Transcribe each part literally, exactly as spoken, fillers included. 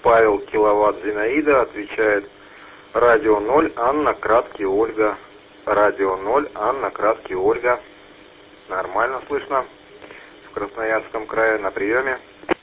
Павел Киловатт Зинаида, отвечает радио ноль, Анна, краткий Ольга. Радио ноль, Анна, краткий Ольга. Нормально слышно в Красноярском крае, на приеме.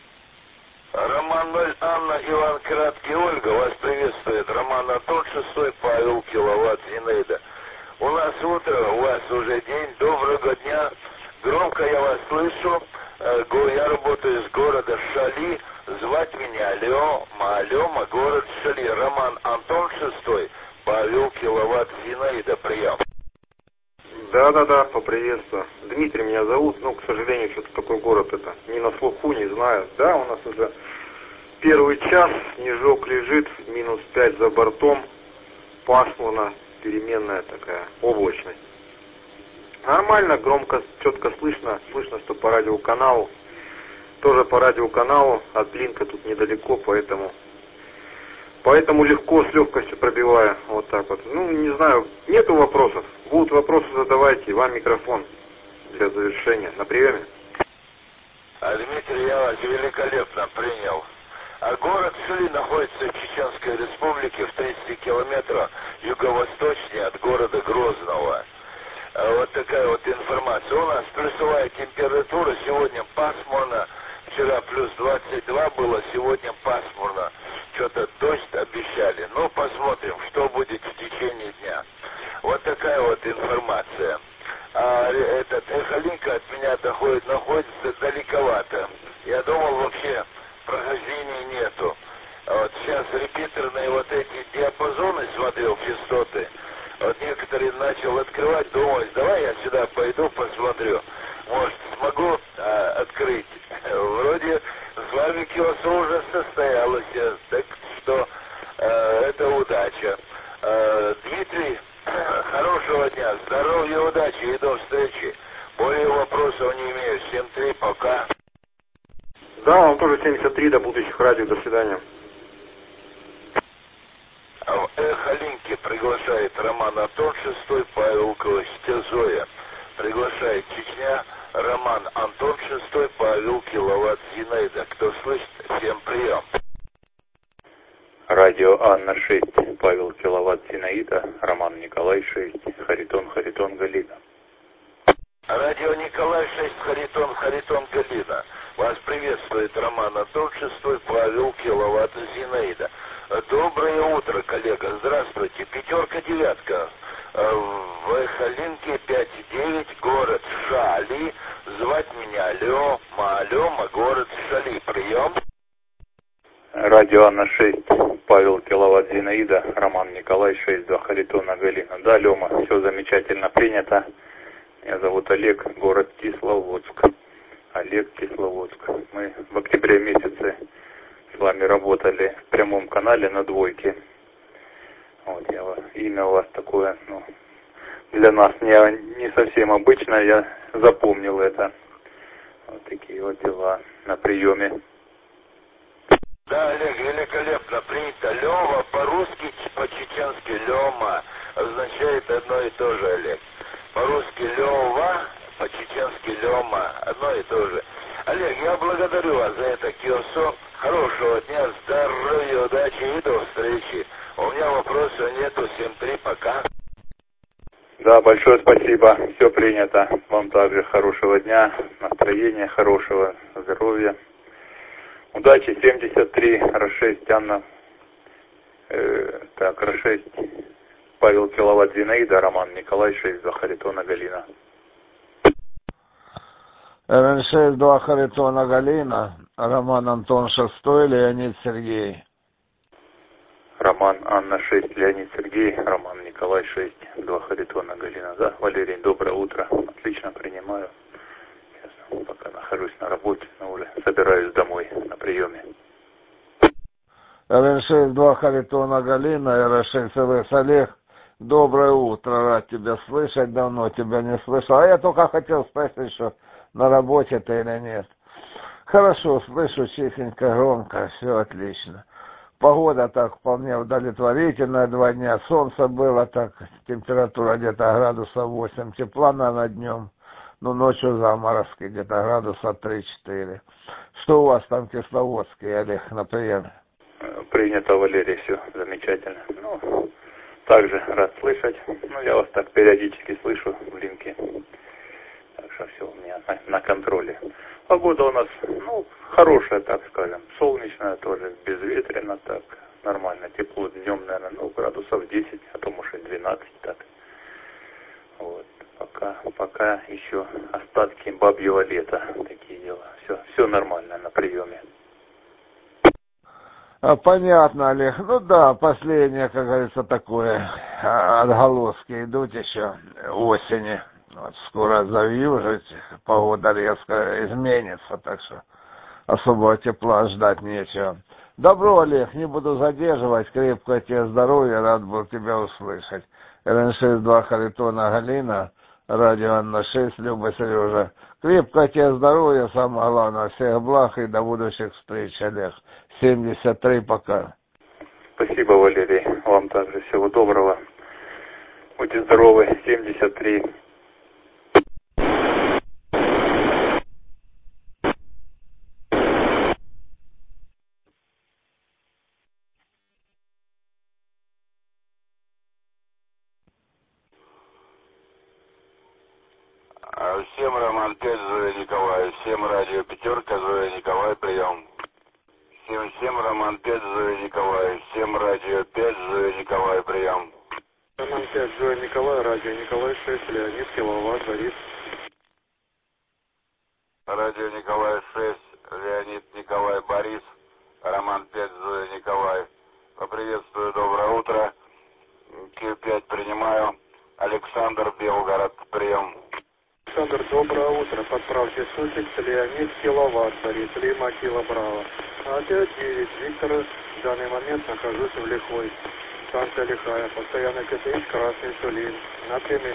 Роман ноль, Анна, Иван, краткий Ольга, вас приветствует Роман Антон, шестой, Павел Киловатт Зинаида. У нас утро, у вас уже день, доброго дня. Громко я вас слышу. Я работаю из города Шали. Звать меня Лёма, Лёма, город Шали. Роман Антон, шестой, Павел Киловатт Зинаида. Прием. Да-да-да, поприветствую. Дмитрий меня зовут, но, к сожалению, что-то какой город это. Не на слуху, не знаю. Да, у нас уже первый час, снежок лежит, минус пять за бортом, пасмурно, переменная такая, облачность. Нормально, громко, четко слышно, слышно, что по радиоканалу, тоже по радиоканалу, от Линка тут недалеко, поэтому, поэтому легко, с легкостью пробиваю, вот так вот. Ну, не знаю, нету вопросов, будут вопросы, задавайте, вам микрофон для завершения, на приеме. А, Дмитрий, я вас великолепно принял. А город Шали находится в Чеченской Республике в тридцати километрах юго-восточнее от города Грозного. Вот такая вот информация. У нас плюсовая температура, сегодня пасмурно, вчера плюс двадцать два было, сегодня пасмурно. Что-то дождь обещали. Ну, посмотрим, что будет в течение дня. Вот такая вот информация. А этот эхолинка от меня доходит, находится далековато. Я думал, вообще прохождения нету. А вот сейчас репитерные вот эти диапазоны смотрел, частоты. Вот некоторые начал открывать, думаю, давай я сюда пойду посмотрю. Может, смогу а, открыть. Вроде с вами КИОСа уже состоялось, так что а, это удача. А, Дмитрий, хорошего дня, здоровья, удачи и до встречи. Более вопросов не имею. семь три, пока. Да, вам тоже семьдесят три, до будущих радио, до свидания. А в эхолинке приглашает Роман Антон, шестой, Павел Киловатт Зоя. Приглашает Чечня, Роман Антон, шестой, Павел Киловатт Зинаида. Кто слышит, всем прием. Радио Анна шесть, Павел Киловатт Зинаида, Роман Николай шесть, Харитон Харитон Галина. Радио Николай шесть, Харитон Харитон Галина. Вас приветствует Роман Антон, шестой, Павел Киловатт Зинаида. Доброе утро, коллега. Здравствуйте. Пятерка, девятка. В эхолинке пять девять, город Шали. Звать меня Лёма, Лёма, город Шали. Прием. Радио Анна шесть, Павел Киловатт Зинаида, Роман Николай шесть, два Харитона Галина. Да, Лёма, все замечательно принято. Меня зовут Олег, город Кисловодск. Олег, Кисловодск. Мы в октябре месяце с вами работали в прямом канале на двойке. Вот я, имя у вас такое, ну, для нас не, не совсем обычное, я запомнил это. Вот такие вот дела на приеме. Да, Олег, великолепно принято. Лёва по-русски, по-чеченски Лёма означает одно и то же, Олег. По-русски Лёва, по-чеченски Лёма, одно и то же. Олег, я благодарю вас за это КИОСо. Хорошего дня, здоровья, удачи и до встречи. У меня вопросов нету. семь три, пока. Да, большое спасибо. Все принято. Вам также хорошего дня, настроения хорошего, здоровья. Удачи. семьдесят три, Р шесть, Анна. Э, так, Р шесть, Павел Киловатт Зинаида, Роман Николай шесть, два Харитона Галина. Р шесть, два Харитона Галина, Роман Антон шестой, Леонид Сергей. Роман Анна шесть, Леонид Сергей, Роман Николай шесть, два Харитона Галина. Да, Валерий, доброе утро. Отлично принимаю. Сейчас пока нахожусь на работе, но уже собираюсь домой на приеме. Р шесть, два Харитона Галина, Р шесть, ЛС Олег. Доброе утро, рад тебя слышать, давно тебя не слышал. А я только хотел спросить, что на работе ты или нет. Хорошо, слышу чистенько, громко, все отлично. Погода так вполне удовлетворительная, два дня солнце было, так температура где-то градусов восемь тепла, наверное, днем. Ну, ночью заморозки, где-то градуса три-четыре. Что у вас там в Кисловодске, Олег, на приеме? принято, Валерий, все замечательно. Ну, также рад слышать. Ну, я вас так периодически слышу в линке. Так что все у меня на, на контроле. Погода у нас, ну, хорошая, так скажем. Солнечная тоже, безветренно, так, нормально. Тепло днем, наверное, ну, градусов десять, а то, может, двенадцать, так. Вот. Пока, пока еще остатки бабьего лета, такие дела. Все, все нормально на приеме. Понятно, Олег. Ну да, последнее, как говорится, такое, отголоски идут еще осени. Вот скоро завьюжить, погода резко изменится, так что особого тепла ждать нечего. Добро, Олег, не буду задерживать, крепкого тебе здоровья, рад был тебя услышать. эр эн шесть два Харитона Галина, радио Анна шесть, Люба, Сережа. Крепкого тебе здоровья, самое главное, всех благ и до будущих встреч, Олег. семьдесят три, пока. Спасибо, Валерий, вам также всего доброго. Будьте здоровы, семьдесят три. Всем Роман пять, Зоя Николай. Всем радио Пятерка, Зоя Николай, прием. Всем, всем Роман пять, Зоя Николай. Всем радио пять, Зоя Николай, прием. Роман пять, Зоя Николай, радио Николай шесть, Леонид, Киловатт, Борис. Радио Николай шесть, Леонид, Николай, Борис. Роман пять, Зоя Николай. Поприветствую, доброе утро. Q пять принимаю. Александр, Белгород, прием. Александр, доброе утро. Подправьте суффикс Леонид, Киловатт, Борис, Лима, Кило, Браво. А пять девять, Виктор, в данный момент нахожусь в Лихой. Станция Лихая. Постоянный КТХ, красный Сулин. На прямых.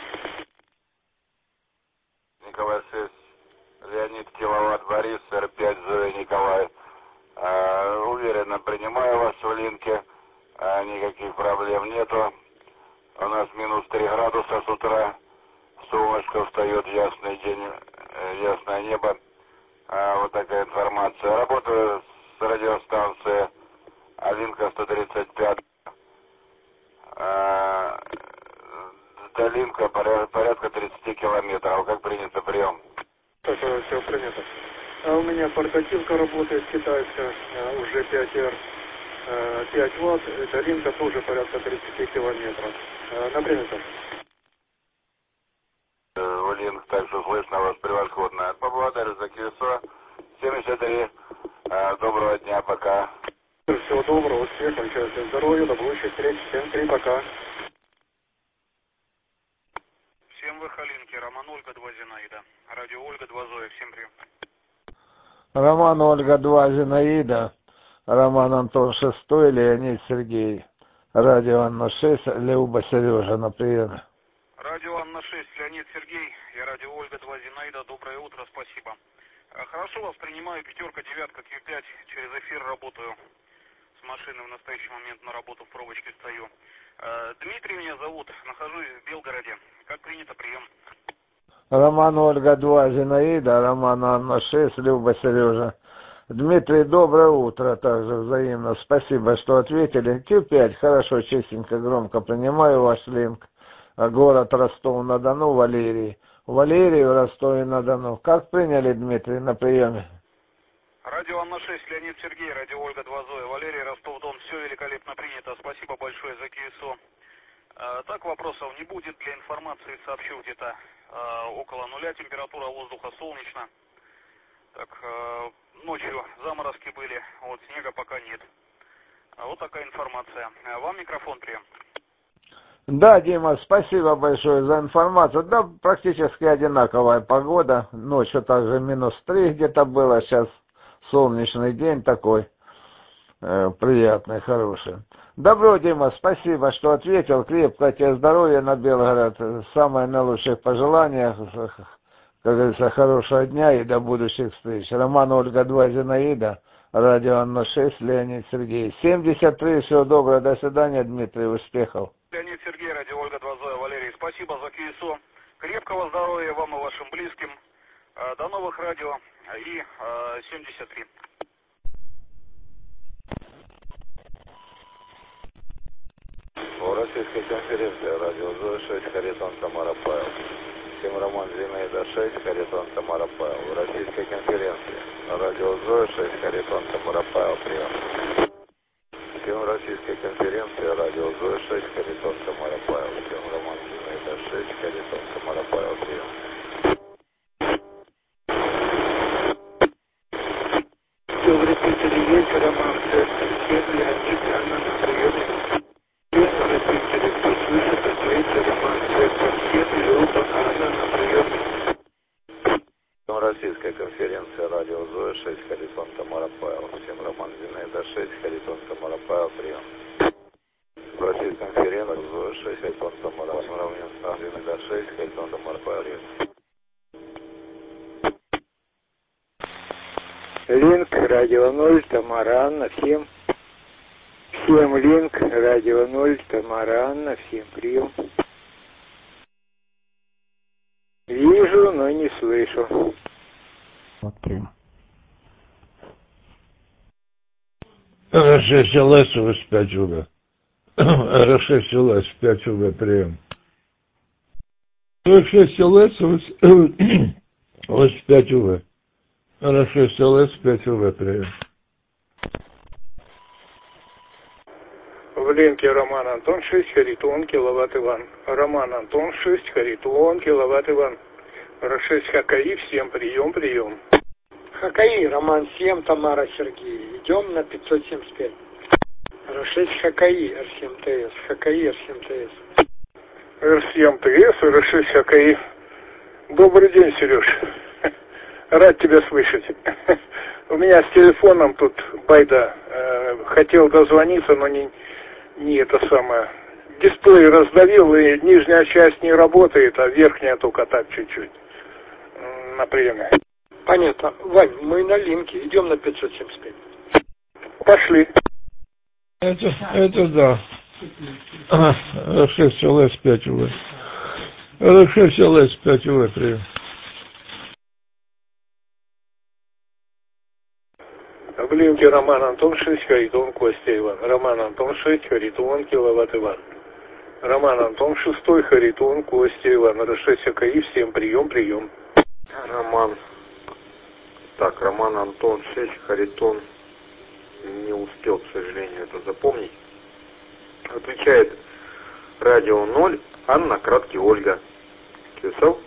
Николай шесть, Леонид, Киловатт, Борис, эр пять, Зоя Николай. А, уверенно принимаю вас в линке. А, никаких проблем нету. У нас минус три градуса с утра. Солнышко встает, ясный день, ясное небо. А, вот такая информация. Работаю с радиостанцией Алинка сто тридцать пять. А, Долинка порядка тридцати километров. Как принято, прием. Так, все принято. А у меня портативка работает китайская, уже пять эр, пять ватт. Долинка тоже порядка тридцати километров. На принято. Линк также слышно вас превосходно. Поблагодарю за КСО. семьдесят три. Доброго дня, пока. Всего доброго, успехов, счастья, здоровья, до будущих встреч. семь три, пока. Всем в Халинке, Роман, Ольга, два Зинаида. Радио Ольга, два Зоя, всем привет. Роман, Ольга, два Зинаида. Роман, Антон, шестой, Леонид, Сергей. Радио Анна шесть, Люба, Сережа, на приеме. Радио Анна шесть, Леонид, Сергей. Я радио Ольга, два Зинаида. Доброе утро, спасибо. Хорошо вас принимаю, пятерка, девятка, Q пять. Через эфир работаю. С машины в настоящий момент на работу в пробочке стою. Дмитрий меня зовут, нахожусь в Белгороде. Как принято, прием. Роман, Ольга, два Зинаида. Роман, Анна шесть, Люба, Сережа. Дмитрий, доброе утро, также взаимно. Спасибо, что ответили. Q пять, хорошо, чистенько, громко принимаю ваш линк. Город Ростов-на-Дону, Валерий. Валерий в Ростове-на-Дону. Как приняли, Дмитрий, на приеме? Радио Анна шесть, Леонид, Сергей. Радио Ольга, два Зоя. Валерий, Ростов-Дон. Все великолепно принято. Спасибо большое за КСО. А, так, вопросов не будет. Для информации сообщу где-то а, около нуля температура воздуха, солнечно. Так, а, ночью заморозки были, вот снега пока нет. А, вот такая информация. А, вам микрофон, прием. Да, Дима, спасибо большое за информацию. Да, практически одинаковая погода. Ночью также минус три где-то было. Сейчас солнечный день такой. Э, приятный, хороший. Добро, Дима, спасибо, что ответил. Крепкого тебе здоровья на Белгород. Самые наилучшие пожелания. Как говорится, хорошего дня и до будущих встреч. Роман, Ольга, два Зинаида. Радио Анна шесть, Леонид, Сергей. семьдесят три, всего доброго, до свидания, Дмитрий, успехов. Леонид, Сергей, радио Ольга, два Зоя, Валерий, спасибо за КСО. Крепкого здоровья вам и вашим близким. До новых радио и семьдесят три. Российская конференция, радио Зоя шесть, Харитон, Тамара Павел. Всем Роман Зинаида шесть, Харитон, Тамара Павел. Российская конференция, радио Зоя шесть, Харитон, Тамара Павел, прием. Всем Российская конференция, радио Зоя шесть, Харитон, Тамара Павел. Всем Роман Зинаида шесть, Харитон, Тамара Павел, прием. Добрый Питер, есть Роман, если официально на приеме. Добрый Питер, кто слышит, ответьте, Роман, если оба она на приеме. Российская конференция, радио Зоя шесть, Харитон, Тамара Павел. Всем Роман Зинаида шесть, Харитон, Тамара Павел, прием. Российская конференция, Зоя шесть, Харитон, Тамара Павел. Всем Роман Зинаида шесть, Харитон, Тамара Павел, прием. Линк, радио ноль, Тамара Анна, всем. Всем линк, радио ноль, Тамара Анна, всем прием. Вижу, но не слышу. Вот прием. эр шесть эл эс у пять УВ. эр шесть эл эс пять УВ прием. эр шесть эл эс у пять УВ. эр шесть эл эс пять УВ прием. В линке Роман Антон шесть, Харитон, киловатт Иван. Роман Антон шесть, Харитон, киловатт Иван. эр шесть ХКИ, всем прием, прием. ХКИ, Роман семь, Тамара Сергей. Идем на пятьсот семьдесят пять. эр шесть ХКИ, эр семь ТС. ХКИ, эр семь ТС. эр семь ТС, эр шесть ХКИ. Добрый день, Сереж. Рад тебя слышать. У меня с телефоном тут байда. Э, хотел дозвониться, но не, не это самое. Дисплей раздавил, и нижняя часть не работает, а верхняя только так чуть-чуть. На приеме. Понятно. Вань, мы на линке. Идем на пятьсот семьдесят пять. Пошли. Это, это да. эр шесть эл эс пять УВ. эр шесть эл эс пять УВ прием. В линке Роман Антон шесть, Харитон, Костя Иван. Роман Антон шесть, Харитон, киловатт Иван. Роман Антон шесть, Харитон, Костя Иван. эр шесть ХКИ, всем прием, прием. Роман. Так, Роман Антон шесть, Харитон. Не успел, к сожалению, это запомнить. Отвечает радио ноль, Анна Краски Ольга. Писал?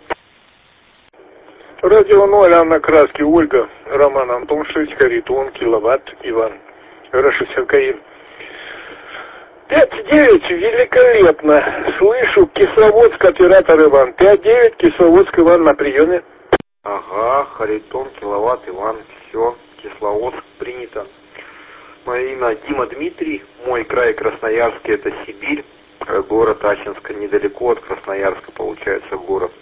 Радио ноль, Анна Краски Ольга. Роман Антон шесть, Харитон, киловатт Иван. эр шесть ХКИ. пять девять, великолепно. Слышу, Кисловодск, оператор Иван. пять девять, Кисловодск, Иван на приеме. Ага, Харитон, киловатт, Иван, все, Кисловодск принято. Мое имя Дима Дмитрий, мой край Красноярский, это Сибирь, город Ачинска, недалеко от Красноярска получается город.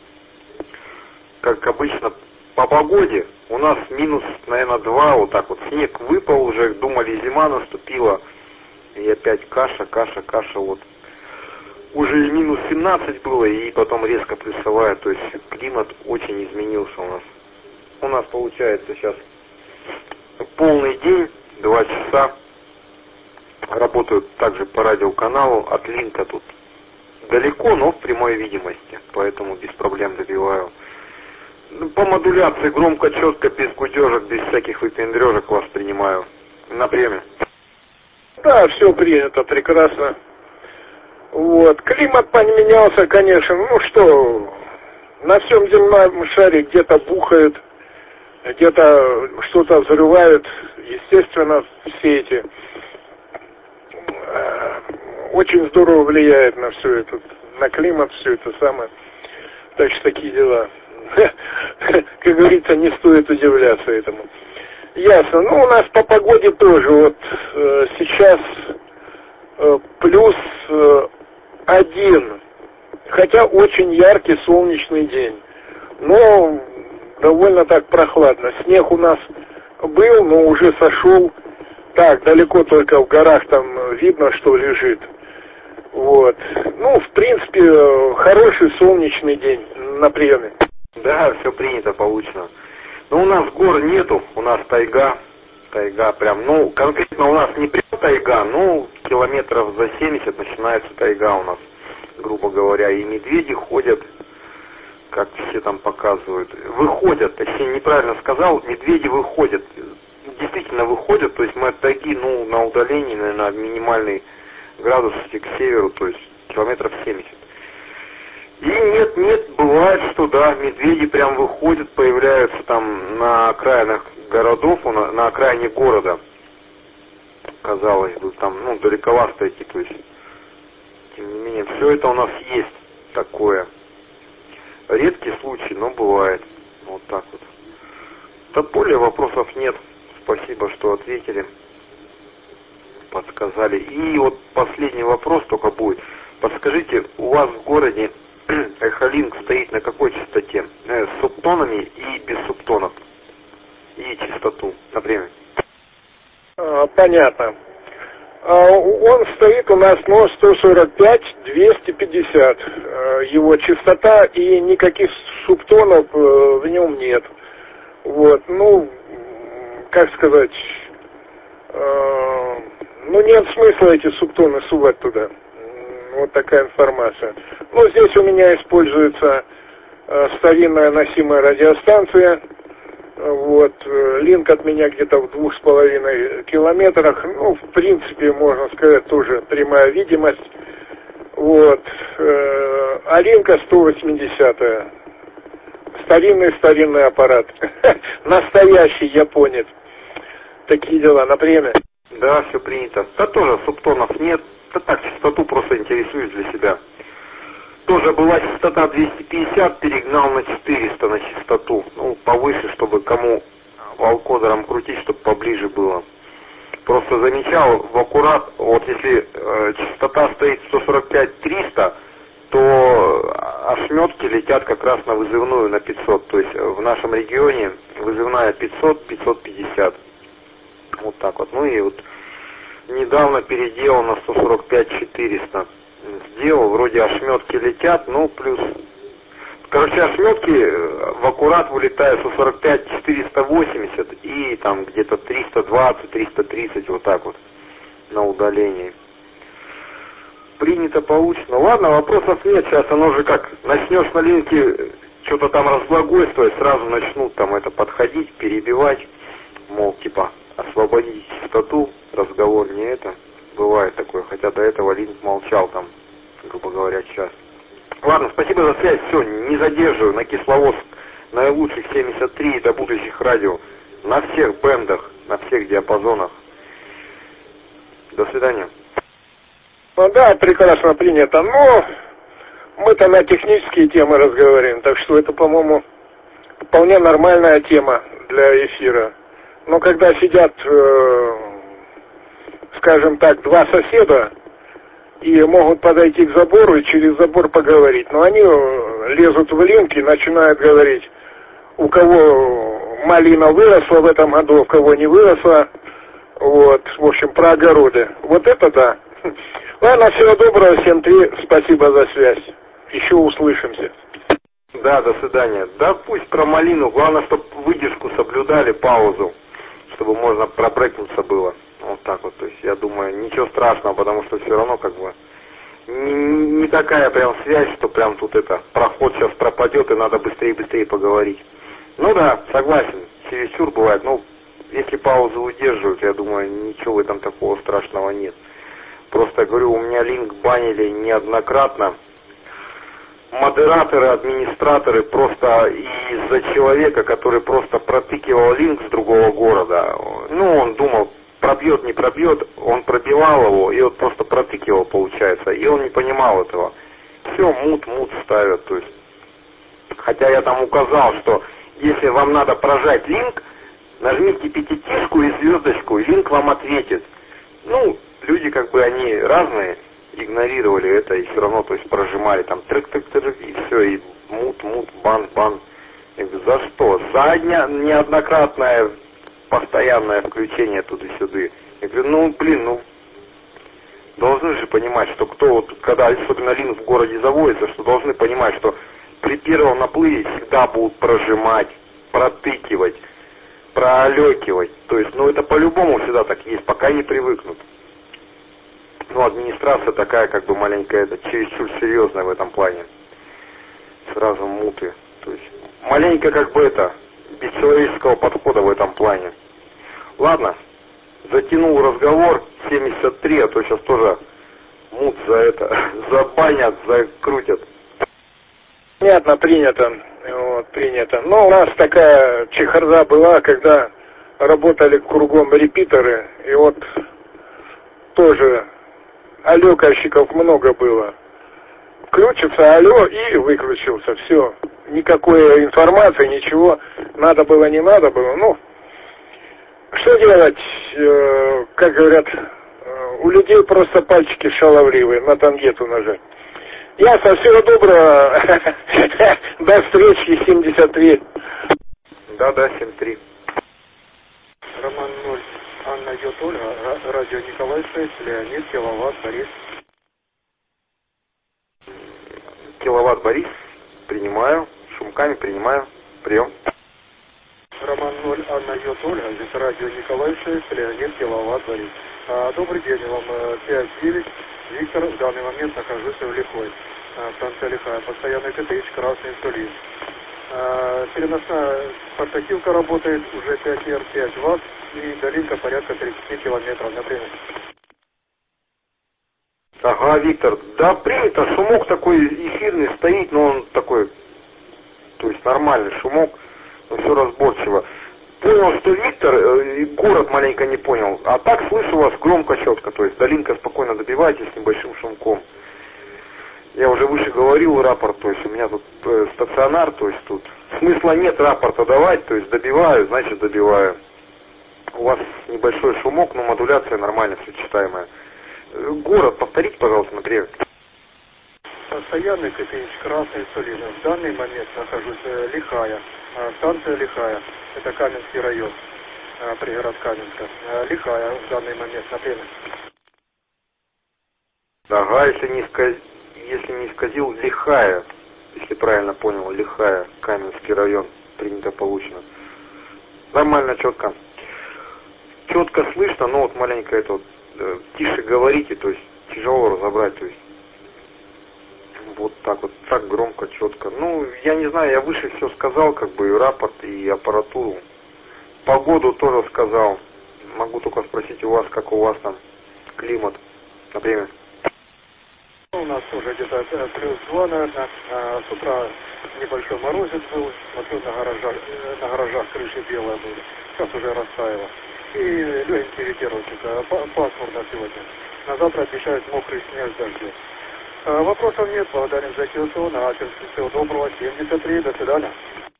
Как обычно, по погоде у нас минус, наверное, два, вот так вот, снег выпал уже, думали, зима наступила, и опять каша, каша, каша, вот. Уже и минус семнадцать было, и потом резко плюсовая, то есть климат очень изменился у нас. У нас получается сейчас полный день, два часа. Работаю также по радиоканалу, от линка тут далеко, но в прямой видимости, поэтому без проблем добиваю. По модуляции громко, четко, без гудежек, без всяких выпендрежек вас принимаю на приеме. Да, все принято, прекрасно. Вот, климат поменялся, конечно, ну что, на всем земном шаре где-то бухает, где-то что-то взрывают, естественно, все эти, очень здорово влияет на все это, на климат, все это самое, так что такие дела. Как говорится, не стоит удивляться этому. Ясно. Ну, у нас по погоде тоже. Вот э, сейчас э, плюс э, один. Хотя очень яркий солнечный день. Но довольно так прохладно. Снег у нас был, но уже сошел. Так, далеко только в горах там видно, что лежит. Вот. Ну, в принципе, хороший солнечный день на приеме. Да, все принято, получено. Но у нас гор нету, у нас тайга, тайга прям, ну, конкретно у нас не прям тайга, ну, километров за семьдесят начинается тайга у нас, грубо говоря, и медведи ходят, как все там показывают, выходят, точнее неправильно сказал, медведи выходят, действительно выходят, то есть мы от тайги, ну, на удалении, наверное, минимальный градус к северу, то есть километров семьдесят. И нет, нет, бывает, что да, медведи прям выходят, появляются там на окраинах городов, на, на окраине города, казалось бы, там, ну, далековато идти, то есть, тем не менее, все это у нас есть такое. Редкий случай, но бывает. Вот так вот. Да более вопросов нет. Спасибо, что ответили, подсказали. И вот последний вопрос только будет. Подскажите, у вас в городе Эхолинк стоит на какой частоте? Э, с субтонами и без субтонов? И частоту, например? А, понятно. А, он стоит у нас, ну, сто сорок пять двести пятьдесят. А, его частота, и никаких субтонов а, в нем нет. Вот, ну, как сказать, а, ну, нет смысла эти субтоны сувать туда. Вот такая информация. Ну, здесь у меня используется э, старинная носимая радиостанция. Вот, э, линк от меня где-то в двух с половиной километрах. Ну, в принципе, можно сказать, тоже прямая видимость. Вот, э, а линка сто восьмидесятая. Старинный-старинный аппарат. Настоящий японец. Такие дела, на время. Да, все принято. Да тоже субтонов нет. Да так, частоту просто интересуюсь для себя. Тоже была частота двести пятьдесят, перегнал на четыреста на частоту. Ну, повыше, чтобы кому волкодером крутить, чтобы поближе было. Просто замечал в аккурат, вот если э, частота стоит сто сорок пять триста, то ошметки летят как раз на вызывную на пятьсот. То есть в нашем регионе вызывная пятьсот пятьсот пятьдесят. Вот так вот. Ну и вот недавно переделал на сто сорок пять четыреста. Сделал, вроде ошметки летят, ну плюс... Короче, ошметки в аккурат вылетают сто сорок пять четыреста восемьдесят и там где-то триста двадцать триста тридцать, вот так вот, на удалении. Принято, получено. Ладно, вопросов нет, сейчас оно же как, начнешь на линке что-то там разглагольствовать, сразу начнут там это подходить, перебивать, мол, типа, освободить частоту, разговор не это. Бывает такое, хотя до этого линк молчал там, грубо говоря, час. Ладно, спасибо за связь, все, не задерживаю, на Кисловодск, наилучших семьдесят три и до будущих радио, на всех бендах, на всех диапазонах. До свидания. Ну да, прекрасно принято, но мы-то на технические темы разговариваем, так что это, по-моему, вполне нормальная тема для эфира. Но когда сидят, э, скажем так, два соседа и могут подойти к забору и через забор поговорить, но они лезут в линк и начинают говорить, у кого малина выросла в этом году, у кого не выросла, вот, в общем, про огороды. Вот это да. Ладно, всего доброго, всем три, спасибо за связь. Еще услышимся. Да, до свидания. Да пусть про малину, главное, чтобы выдержку соблюдали, паузу, чтобы можно пробрекнуться было. Вот так вот, то есть я думаю, ничего страшного, потому что все равно как бы не, не такая прям связь, что прям тут это, проход сейчас пропадет и надо быстрее-быстрее поговорить. Ну да, согласен, чересчур бывает, ну, если паузу удерживают, я думаю, ничего в этом такого страшного нет. Просто, говорю, у меня линк банили неоднократно. Модераторы, администраторы просто из-за человека, который просто протыкивал линк с другого города. Ну, он думал, пробьет, не пробьет, он пробивал его, и вот просто протыкивал, получается. И он не понимал этого. Все, мут-мут ставят, то есть. Хотя я там указал, что если вам надо прожать линк, нажмите пятитишку и звездочку, и линк вам ответит. Ну, люди как бы они разные, игнорировали это и все равно, то есть прожимали там трык-трык-трык и все, и мут-мут, бан-бан. Я говорю, за что? За неоднократное постоянное включение туда-сюда. Я говорю, ну блин, ну должны же понимать, что кто вот, когда особенно линк в городе заводится, что должны понимать, что при первом наплыве всегда будут прожимать, протыкивать, проолекивать. То есть, ну это по-любому всегда так есть, пока не привыкнут. ну, администрация такая, как бы маленькая, это чересчур серьезная в этом плане. Сразу муты. То есть маленько как бы это, без человеческого подхода в этом плане. Ладно, затянул разговор, семьдесят три, а то сейчас тоже мут за это, забанят, закрутят. Понятно, принято. Вот, принято. Но у нас такая чехарда была, когда работали кругом репитеры, и вот тоже алёкальщиков много было. Включится алё и выключился, все. Никакой информации, ничего, надо было, не надо было. Ну, что делать, э, как говорят, э, у людей просто пальчики шаловливые, на тангету нажать. Ясно, всего доброго, до встречи, семьдесят три. Да-да, семь три. Роман ноль, Анна Йот Ольга, радио Николай шесть, Леонид, киловатт, Борис. Киловатт Борис, принимаю, шумками принимаю, прием. Роман ноль, Анна Йот Ольга, здесь радио Николай шесть, Леонид, киловатт, Борис. А, добрый день, вам пять девять, Виктор, в данный момент нахожусь в Лихой, а, станция Лихая, постоянный КТИЧ, красный инсулин. А, переносная портативка работает уже пять эр, пять ватт и долинка порядка тридцать километров, например. Ага, Виктор, да принято, шумок такой эфирный стоит, но он такой, то есть нормальный шумок, но все разборчиво. Понял, что Виктор, э, город маленько не понял, а так слышу вас громко, четко, то есть долинка спокойно добиваетесь с небольшим шумком. Я уже выше говорил рапорт, то есть у меня тут э, стационар, то есть тут смысла нет рапорта давать, то есть добиваю, значит добиваю. У вас небольшой шумок, но модуляция нормально, все читаемая. Город, повторите, пожалуйста, например. Постоянный КТИЧ, красный инсулин. В данный момент нахожусь э, Лихая, э, станция Лихая, это Каменский район, э, пригород Каменска. Э, Лихая в данный момент, например. Ага, если не, сказ... если не сказил, Лихая, если правильно понял, Лихая, Каменский район, принято, получено. Нормально, четко. Четко слышно, но вот маленько это вот, э, тише говорите, то есть тяжело разобрать, то есть вот так вот, так громко, четко. Ну, я не знаю, я выше все сказал, как бы и рапорт, и аппаратуру. Погоду тоже сказал. Могу только спросить у вас, как у вас там климат, например. У нас тоже где-то плюс два, наверное. А, с утра небольшой морозец был. Смотрю, на гаражах, на гаражах крыши белые были. Сейчас уже растаяло. И легенький ветерочек. Пасмурно сегодня. На завтра обещают мокрый снег с дождем. А, вопросов нет. Благодарим за телефон. А всего доброго. семьдесят три. До свидания.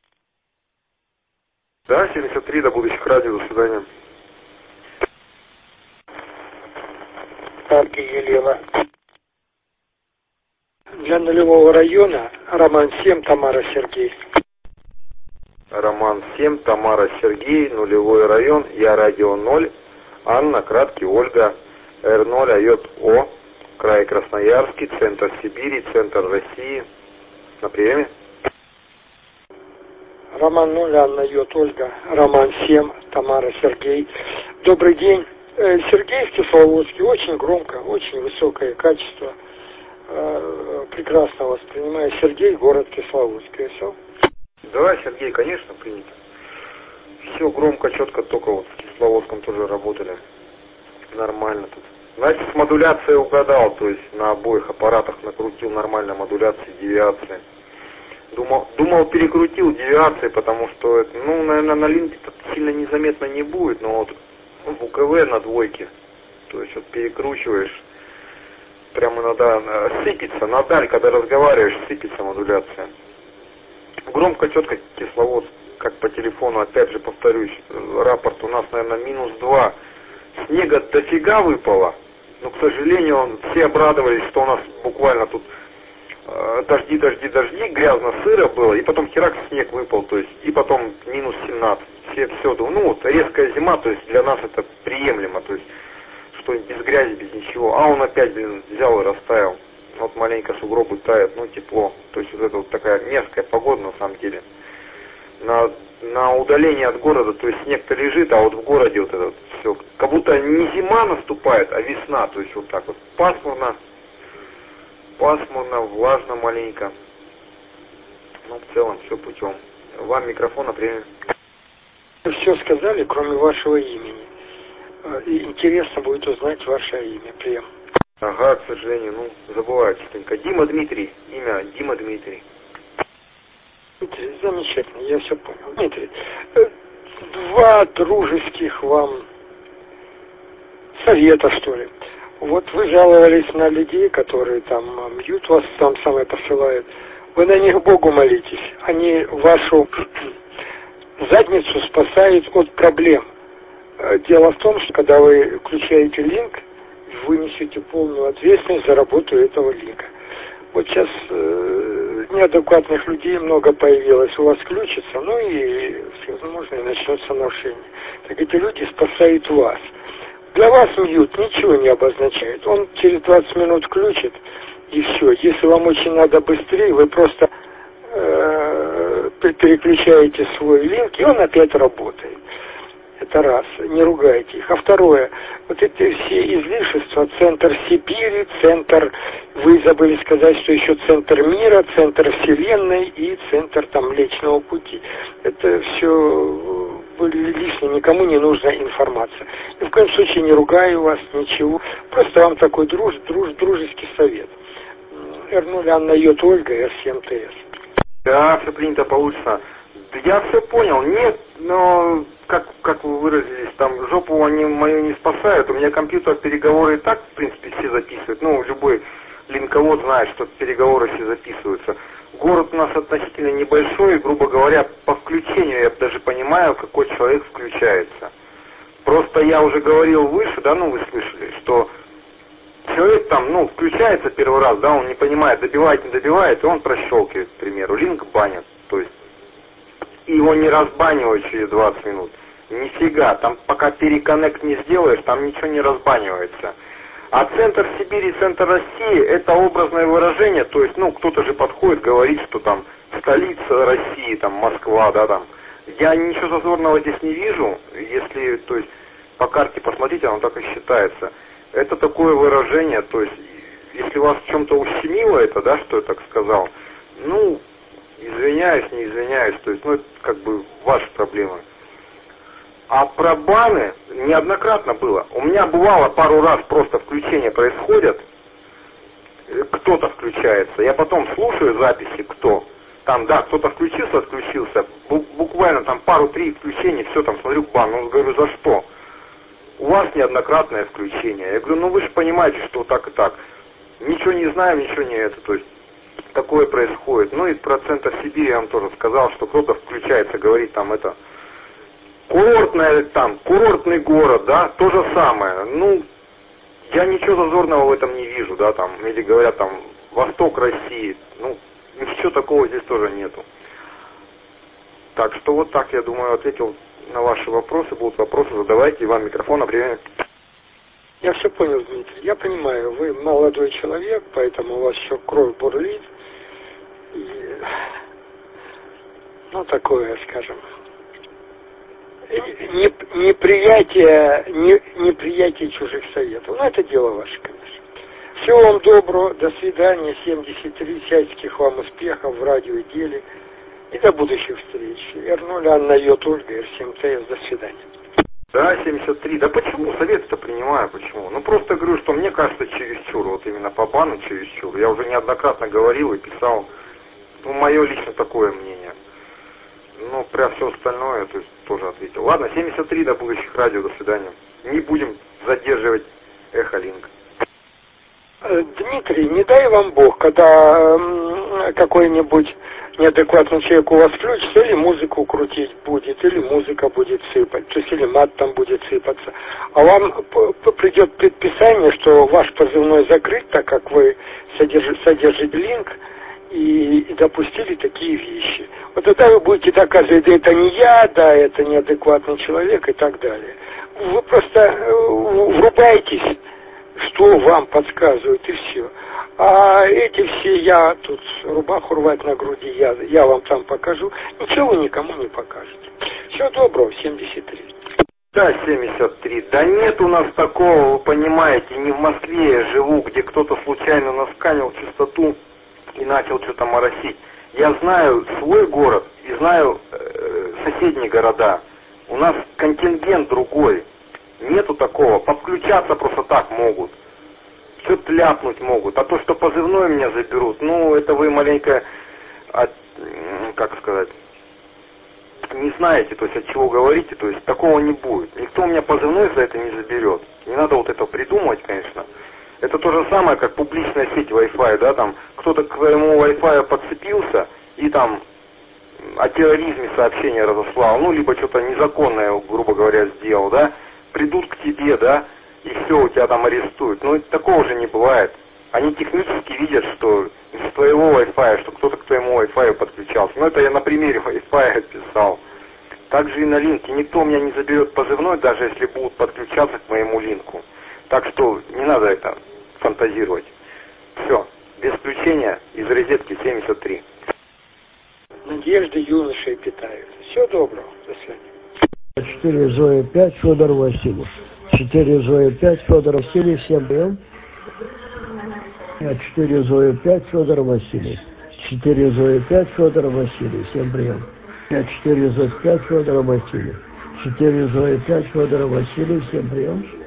Да, семьдесят три. До будущих радио. До свидания. Танки Елена. Для нулевого района Роман семь, Тамара Сергей. Роман семь, Тамара Сергей, нулевой район, я радио ноль, Анна, краткий Ольга, эр ноль, Айот О, край Красноярский, центр Сибири, центр России. На приеме. Роман ноль, Анна Йот Ольга, Роман семь, Тамара Сергей. Добрый день. Сергей в Кисловодске, очень громко, очень высокое качество. Прекрасно воспринимаю. Сергей, город Кисловодск. И все? Да, Сергей, конечно, принято. Все громко, четко, только вот в Кисловодском тоже работали. Нормально тут. Значит, с модуляцией угадал, то есть на обоих аппаратах накрутил нормально модуляции, девиации. Думал, думал перекрутил девиации, потому что, это, ну, наверное, на линке сильно незаметно не будет, но вот в УКВ на двойке, то есть вот перекручиваешь, прямо иногда сыпется, на даль, когда разговариваешь, сыпется модуляция. Громко, четко, Кисловодск, как по телефону, опять же повторюсь, рапорт у нас, наверное, минус два. Снега дофига выпало, но, к сожалению, он, все обрадовались, что у нас буквально тут э, дожди, дожди, дожди, грязно, сыро было, и потом херак снег выпал, то есть, и потом минус семнадцать. Все, все, ну, вот, резкая зима, то есть, для нас это приемлемо, то есть, что без грязи, без ничего. А он опять, блин, взял и растаял. Вот маленько сугробы тают, ну тепло. То есть вот это вот такая мерзкая погода на самом деле. На, на удаление от города, то есть снег-то лежит, а вот в городе вот этот все. Как будто не зима наступает, а весна. То есть вот так вот пасмурно, пасмурно, влажно маленько. Ну, в целом, все путем. Вам микрофон, например. Вы все сказали, кроме вашего имени. И интересно будет узнать ваше имя. Прием. Ага, к сожалению, ну, забываю частенько. Дима Дмитрий. Имя Дима Дмитрий. Дмитрий, замечательно, я все понял. Дмитрий, два дружеских вам совета, что ли. Вот вы жаловались на людей, которые там мьют вас, там самое посылают. Вы на них Богу молитесь. Они вашу задницу спасают от проблем. Дело в том, что когда вы включаете линк, вы несете полную ответственность за работу этого линка. Вот сейчас э, неадекватных людей много появилось, у вас включится, ну и всевозможно и начнется нарушение. Так эти люди спасают вас. Для вас мьют ничего не обозначает. Он через двадцать минут включит, и все. Если вам очень надо быстрее, вы просто э, переключаете свой линк, и он опять работает. Это раз, не ругайте их. А второе, вот эти все излишества, центр Сибири, центр, вы забыли сказать, что еще центр мира, центр вселенной и центр там Млечного пути. Это все лишнее, никому не нужна информация. Ни в коем случае не ругаю вас, ничего. Просто вам такой друж, друж, дружеский совет. эр ноль Анна Йод Ольга, эр семь тэ эс. Да, все принято, получится. Я все понял, нет, но как, как вы выразились, там жопу они мою не спасают, у меня компьютер переговоры и так, в принципе, все записывают, ну, любой линковод знает, что переговоры все записываются. Город у нас относительно небольшой, грубо говоря, по включению я даже понимаю, какой человек включается. Просто я уже говорил выше, да, ну, вы слышали, что человек там, ну, включается первый раз, да, он не понимает, добивает, не добивает, и он прощелкивает, к примеру, линк банят, то есть и его не разбанивают через двадцать минут. Нифига, там пока переконнект не сделаешь, там ничего не разбанивается. А центр Сибири, центр России, это образное выражение, то есть, ну, кто-то же подходит, говорит, что там столица России, там, Москва, да, там. Я ничего зазорного здесь не вижу, если, то есть, по карте посмотрите, оно так и считается. Это такое выражение, то есть, если вас в чем-то ущемило это, да, что я так сказал, ну, извиняюсь, не извиняюсь, то есть, ну, это как бы ваши проблемы. А про баны неоднократно было. У меня бывало пару раз просто включение происходит, кто-то включается, я потом слушаю записи, кто. Там, да, кто-то включился, отключился, буквально там пару-три включений, все, там, смотрю, бан, ну, говорю, за что? У вас неоднократное включение. Я говорю, ну, вы же понимаете, что так и так. Ничего не знаем, ничего не это, то есть, такое происходит. Ну и про центр Сибири я вам тоже сказал, что кто-то включается, говорит там это курортное, там, курортный город, да, то же самое. Ну, я ничего зазорного в этом не вижу, да, там, или говорят там восток России, ну, ничего такого здесь тоже нету. Так что вот так, я думаю, ответил на ваши вопросы, будут вопросы, задавайте, и вам микрофон, например. Я все понял, Дмитрий. Я понимаю, вы молодой человек, поэтому у вас еще кровь бурлит. И, ну, такое, скажем, неприятие, не, неприятие чужих советов. Ну, это дело ваше, конечно. Всего вам доброго, до свидания, семьдесят три, всяческих вам успехов в радио и деле. И до будущих встреч. эр ноль Анна Йод Ольга, эр семь тэ эс, до свидания. Да, семьдесят три. Да почему? Совет-то принимаю, почему? Ну просто говорю, что мне кажется чересчур, вот именно по бану чересчур. Я уже неоднократно говорил и писал, ну, мое лично такое мнение. Ну, про все остальное, то есть, тоже ответил. Ладно, семьдесят три, до будущих радио, до свидания. Не будем задерживать Эхолинк. Дмитрий, не дай вам Бог, когда какой-нибудь неадекватный человек у вас включится, или музыку крутить будет, или музыка будет сыпать, то есть или мат там будет сыпаться. А вам придет предписание, что ваш позывной закрыт, так как вы содержите, содержите линк и, и допустили такие вещи. Вот тогда вы будете доказывать, да это не я, да это неадекватный человек и так далее. Вы просто врубаетесь, что вам подсказывают, и все. А эти все, я тут рубаху рвать на груди, я, я вам там покажу, ничего вы никому не покажете. Всего доброго, семьдесят три. Да, семьдесят три. Да нет у нас такого, вы понимаете, не в Москве я живу, где кто-то случайно насканил частоту и начал что-то моросить. Я знаю свой город и знаю э, соседние города. У нас контингент другой. Нету такого. Подключаться просто так могут. Что-то ляпнуть могут. А то, что позывной меня заберут, ну, это вы маленько, от, как сказать, не знаете, то есть от чего говорите, то есть такого не будет. Никто у меня позывной за это не заберет. Не надо вот это придумывать, конечно. Это то же самое, как публичная сеть Wi-Fi, да, там кто-то к твоему Wi-Fi подцепился и там о терроризме сообщения разослал, ну, либо что-то незаконное, грубо говоря, сделал, да, придут к тебе, да, и все, у тебя там арестуют. Но такого же не бывает. Они технически видят, что с твоего Wi-Fi, что кто-то к твоему Wi-Fi подключался. Ну, это я на примере Wi-Fi описал. Также и на линке. Никто у меня не заберет позывной, даже если будут подключаться к моему линку. Так что не надо это фантазировать. Все. Без включения из розетки семьдесят три. Надежды юношей питают. Всего доброго. До свидания. четыре Зоя пять, Федор Васильев. четыре Зоя пять, Федор Васильев, всем прием. четыре Зоя пять, Федор Васильев. четыре Зоя пять, Федор Васильев, всем прием. четыре Зоя пять, Федор Васильев. четыре Зоя пять, Федор Васильев, всем прием.